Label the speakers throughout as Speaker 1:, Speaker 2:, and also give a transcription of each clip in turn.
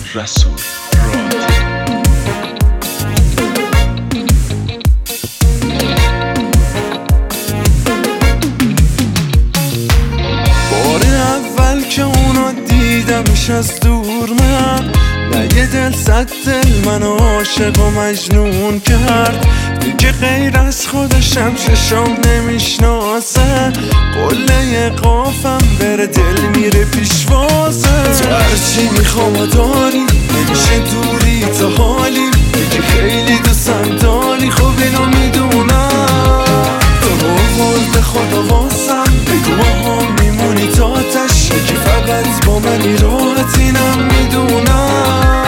Speaker 1: رسول
Speaker 2: بار اول که اونا دیدمش از دور من نه یه دل صد دل منو عاشق و مجنون کرد دیگه غیر از خودشم چشام نمیشناسه قله قافم بره دل میره پیشوازه تو هرچی میخوام و داری نمیشه دوری تا حالی دیگه خیلی دوستم داری خب اینو میدونم تو رو خدا واسم بگو ها میمونی تا تشه که فقط با منی راحت اینم میدونم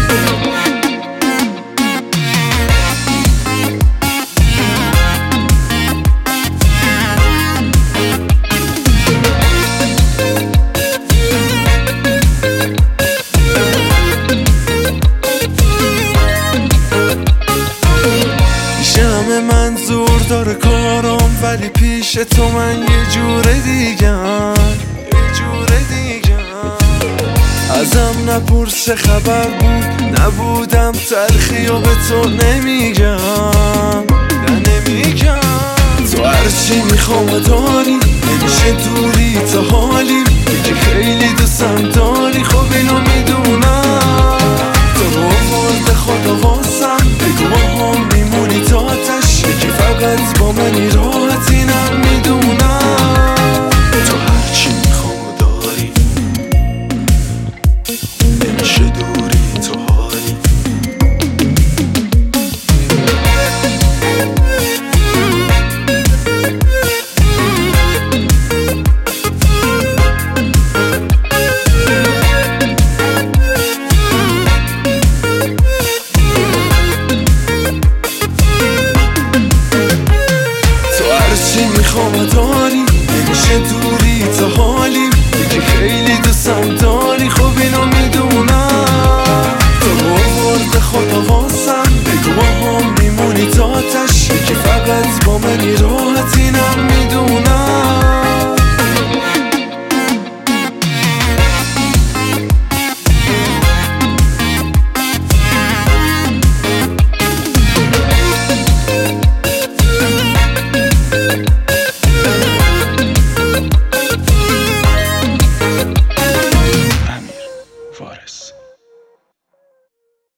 Speaker 2: همه منظور داره کارم ولی پیش تو من یه جور دیگم ازم نپرس خبر بود نبودم تلخی و به تو نمیگم تو هرچی میخوام و داری نمیشه دوری تا حالی دیگه خیلی دوستم داری خب اینو میدونم تو رو خدا واسم بگو ها میمونی تا تشه که فقط با منی راحت اینم میدونم تو هرچی میخوام و داری نمیشه دور